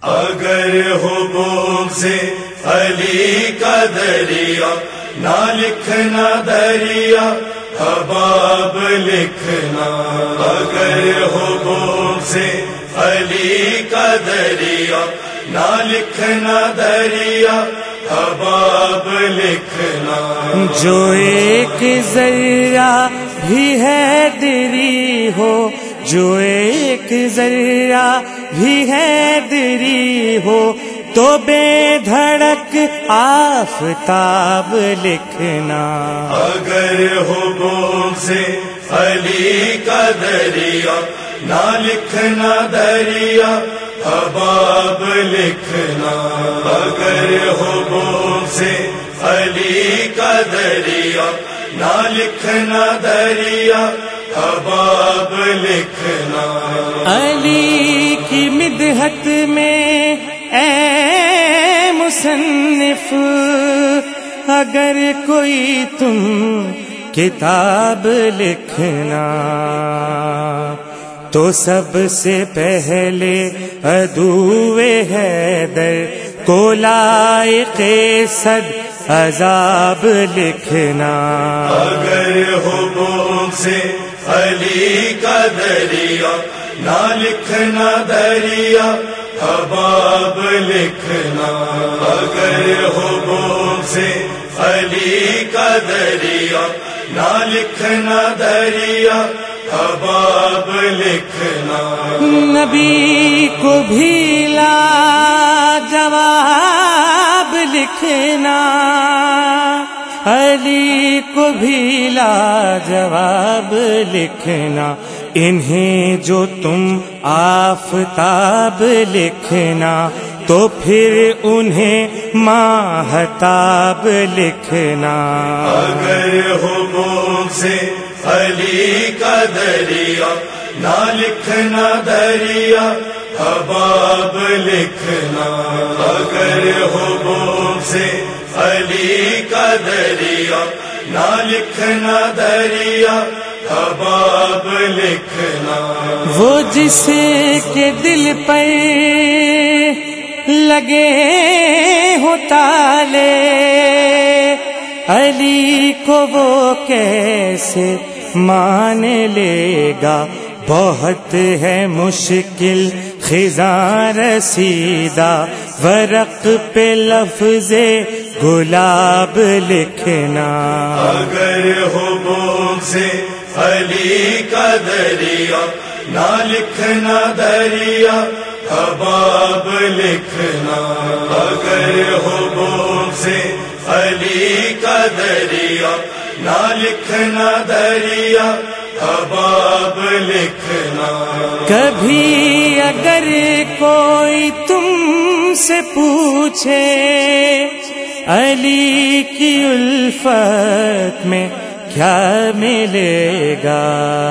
اگر ہو بغض علی کا دریا نہ لکھنا دریا حباب لکھنا. اگر ہو بغض علی کا دریا نہ لکھنا دریا حباب لکھنا. جو ایک ذرہ بھی ہے دری ہو، جو ایک ذرہ بھی ہے دری ہو، تو بے دھڑک آفتاب لکھنا. اگر ہو بغض علی کا دریا نہ لکھنا دریا حباب لکھنا. اگر ہو بغض علی کا دریا نہ لکھنا دریا حباب لکھنا. علی کی مدحت میں اے مصنف اگر کوئی تم کتاب لکھنا، تو سب سے پہلے عدو حیدر کو لائق صد عذاب لکھنا. اگر ہو بغض علی کا دریا نہ لکھنا دریا حباب لکھنا. اگر ہو بغض علی کا دریا نہ لکھنا دریا حباب لکھنا. نبی کو بھی لاجواب لکھنا، علی کو بھی لاجواب لکھنا. انہیں جو تم آفتاب لکھنا، تو پھر انہیں ماہتاب لکھنا. اگر ہو بغض علی کا دریا نہ لکھنا دریا حباب لکھنا. اگر ہو بغض علی کا دریا نہ لکھنا دریا حباب لکھنا. وہ جس کے دل پر لگے ہو تالے، علی کو وہ کیسے مان لے گا. بہت ہے مشکل خزاں رسیدہ، ورق پہ لفظ گلاب لکھنا. اگر ہو بغض علی کا دریا نہ لکھنا دریا حباب لکھنا. اگر ہو بغض علی کا دریا نہ لکھنا دریا حباب لکھنا. کبھی اگر کوئی تم سے پوچھے علی کی الفت میں کیا ملے گا،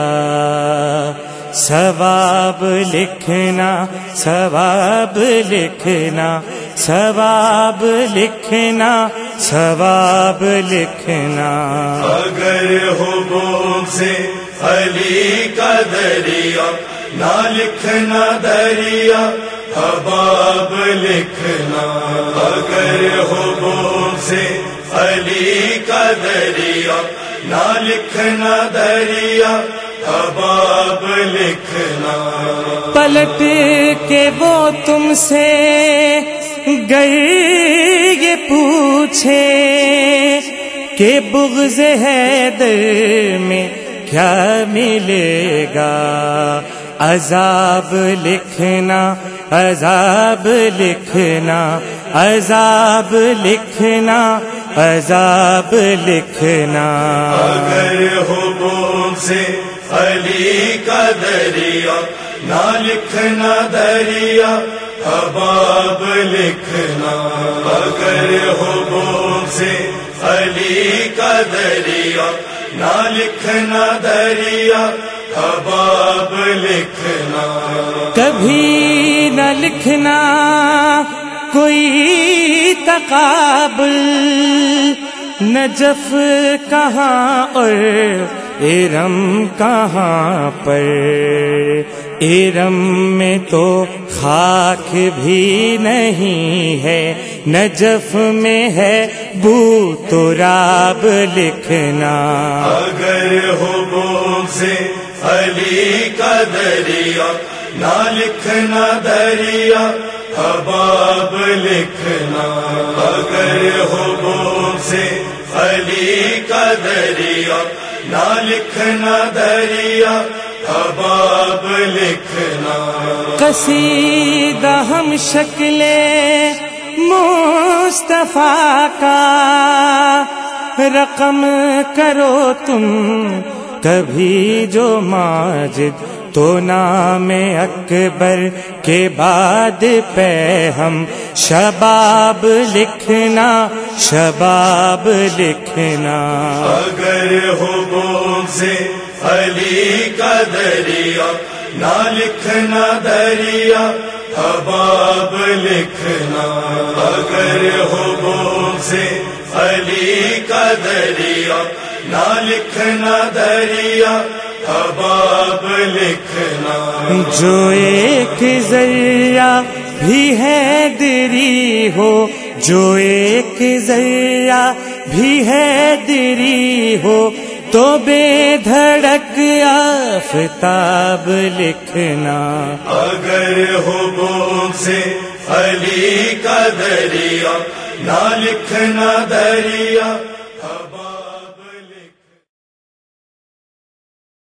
ثواب لکھنا، ثواب لکھنا، ثواب لکھنا، ثواب لکھنا. اگر ہو بغض علی کا دریا نہ لکھنا دریا حباب لکھنا. اگر ہو بغض علی کا دریا نہ لکھنا دریا حباب لکھنا. پلٹ کے وہ تم سے گر یہ پوچھے کہ بغض حیدر میں کیا ملے گا، عذاب لکھنا، عذاب لکھنا، عذاب لکھنا، عذاب لکھنا. اگر ہو بغض علی کا دریا نہ لکھنا دریا حباب لکھنا. اگر ہو بغض علی کا دریا نہ لکھنا دریا حباب لکھنا. کبھی نہ لکھنا کوئی تقابل، نجف کہاں اور ارم کہاں پر، ارم میں تو خاک بھی نہیں ہے نجف میں ہے بو تراب لکھنا. اگر ہو بغض علی کا دریا نہ لکھنا دریا حباب لکھنا. اگر ہو بغض علی کا دریا نہ لکھنا دریا حباب لکھنا. قصیدہ ہم شکل مصطفیٰ کا رقم کرو تم کبھی جو ماجد تو نام اکبر کے بعد پہ ہم شباب لکھنا شباب لکھنا. اگر ہو بغض علی کا دریا نہ لکھنا دریا حباب لکھنا. اگر ہو بغض علی کا دریا نہ لکھنا دریا حباب لکھنا. جو ایک ذرہ بھی ہے دری ہو جو ایک ذرہ بھی ہے دری ہو تو بے دھڑک آفتاب لکھنا. اگر ہو بغض علی کا دریا نہ لکھنا دریا